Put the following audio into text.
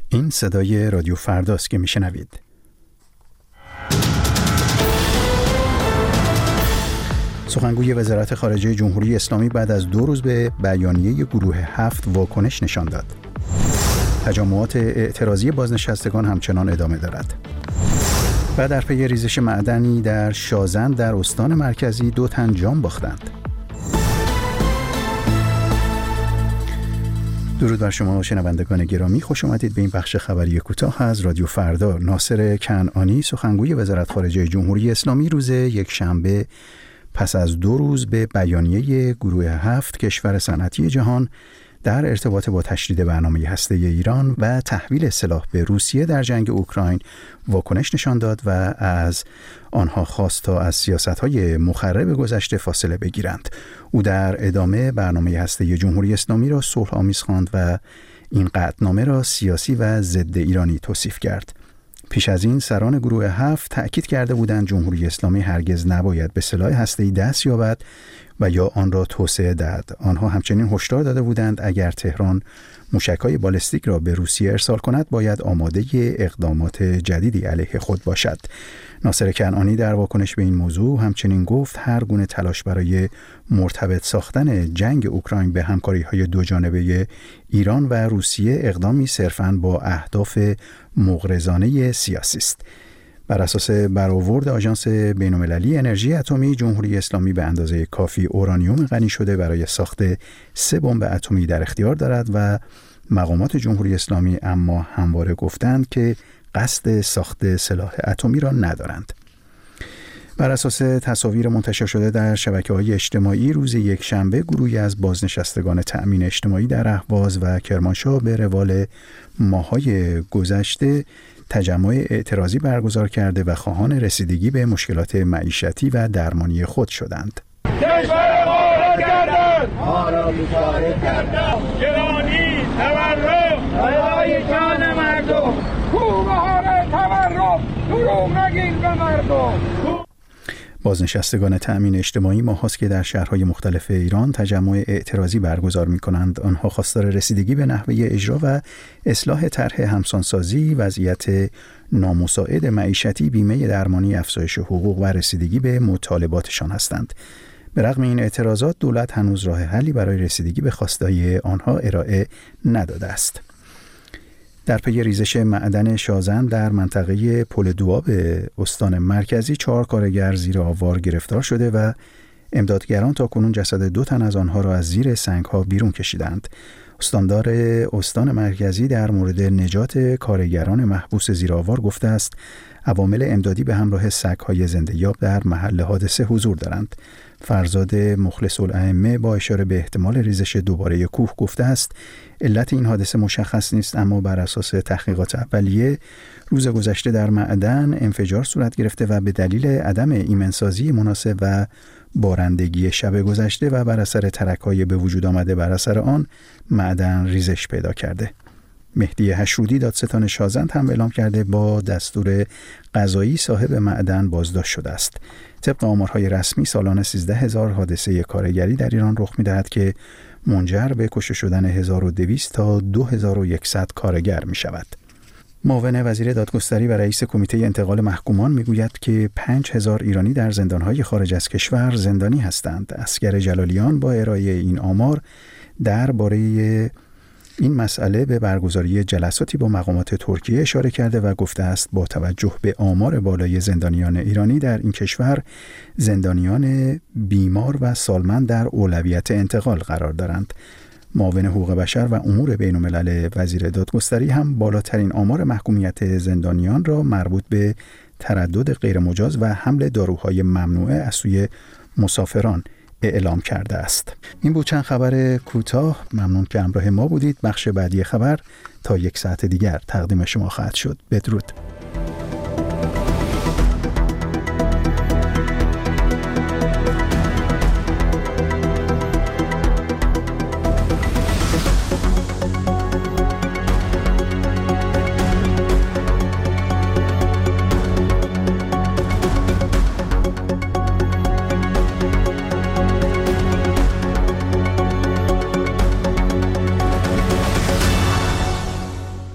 این صدای رادیو فرداست که میشنوید. سخنگوی وزارت خارجه جمهوری اسلامی بعد از 2 روز به بیانیه گروه 7 واکنش نشان داد. تجمعات اعتراضی بازنشستگان همچنان ادامه دارد. و در پی ریزش معدنی در شازند در استان مرکزی 2 تن جان باختند. درود بر شما شنوندگان گرامی، خوش آمدید به این بخش خبری کوتاه از رادیو فردا. ناصر کنعانی، سخنگوی وزارت خارجه جمهوری اسلامی، روز یکشنبه پس از 2 روز به بیانیه گروه 7 کشور صنعتی جهان در ارتباط با تشدید برنامه هسته‌ای ایران و تحویل سلاح به روسیه در جنگ اوکراین واکنش نشان داد و از آنها خواست تا از سیاست‌های مخرب گذشته فاصله بگیرند. او در ادامه برنامه هسته‌ای جمهوری اسلامی را صلح‌آمیز خواند و این قطعنامه را سیاسی و ضد ایرانی توصیف کرد. پیش از این سران گروه 7 تأکید کرده بودند جمهوری اسلامی هرگز نباید به سلاح هسته‌ای دست یابد و یا آن را توسعه دهد. آنها همچنین هشدار داده بودند اگر تهران موشک‌های بالستیک را به روسیه ارسال کند باید آماده اقدامات جدیدی علیه خود باشد. ناصر کنعانی در واکنش به این موضوع همچنین گفت هر گونه تلاش برای مرتبط ساختن جنگ اوکراین به همکاری‌های دوجانبه ایران و روسیه اقدامی صرفاً با اهداف مغرضانه سیاسی است. بر اساس برآورد آژانس بین‌المللی انرژی اتمی، جمهوری اسلامی به اندازه کافی اورانیوم غنی شده برای ساخت 3 بمب اتمی در اختیار دارد و مقامات جمهوری اسلامی اما همواره گفتند که قصد ساخت سلاح اتمی را ندارند. بر اساس تصاویر منتشر شده در شبکه‌های اجتماعی، روز یکشنبه گروهی از بازنشستگان تأمین اجتماعی در اهواز و کرمانشاه به روال ماه‌های گذشته تجمع اعتراضی برگزار کرده و خواهان رسیدگی به مشکلات معیشتی و درمانی خود شدند. کشور ما را کردند، ما را بیچاره کردند، گرانی تورم برای جان مردم، کوبه ها را تورم دروغ نگین به مردم. بازنشستگان تأمین اجتماعی ماهاست که در شهرهای مختلف ایران تجمع اعتراضی برگزار می‌کنند. آنها خواستار رسیدگی به نحوه اجرا و اصلاح طرح همسانسازی، وضعیت نامساعد معیشتی، بیمه درمانی، افزایش حقوق و رسیدگی به مطالباتشان هستند. به رغم این اعتراضات دولت هنوز راه حلی برای رسیدگی به خواستهای آنها ارائه نداده است. در پی ریزش معدن شازند در منطقه پل دوآب استان مرکزی 4 کارگر زیر آوار گرفتار شده و امدادگران تاکنون جسد 2 تن از آنها را از زیر سنگ‌ها بیرون کشیدند. استاندار استان مرکزی در مورد نجات کارگران محبوس زیر آوار گفته است عوامل امدادی به همراه سگ‌های زنده‌یاب در محل حادثه حضور دارند. فرزاد مخلص الائمه با اشاره به احتمال ریزش دوباره کوه گفته است علت این حادثه مشخص نیست، اما بر اساس تحقیقات اولیه روز گذشته در معدن انفجار صورت گرفته و به دلیل عدم ایمنسازی مناسب و بارندگی شب گذشته و بر اثر ترک‌های به وجود آمده بر اثر آن معدن ریزش پیدا کرده. مهدی حشرودی دادستان شازند هم اعلام کرده با دستور قضایی صاحب معدن بازداشت شده است. طبق آمارهای رسمی سالانه 13,000 حادثه کارگری در ایران رخ می‌دهد که منجر به کشته شدن 1200 تا 2100 کارگر می‌شود. معاون وزیر دادگستری و رئیس کمیته انتقال محکومان میگوید که 5000 ایرانی در زندان‌های خارج از کشور زندانی هستند. اصغر جلالیان با ارائه این آمار درباره این مسئله به برگزاری جلساتی با مقامات ترکیه اشاره کرده و گفته است با توجه به آمار بالای زندانیان ایرانی در این کشور، زندانیان بیمار و سالمند در اولویت انتقال قرار دارند. معاون حقوق بشر و امور بین‌الملل وزیر دادگستری هم بالاترین آمار محکومیت زندانیان را مربوط به تردد غیرمجاز و حمل داروهای ممنوعه از سوی مسافران اعلام کرده است. این بود چند خبر کوتاه. ممنون که همراه ما بودید. بخش بعدی خبر تا 1 ساعت دیگر تقدیم شما خواهد شد. بدرود.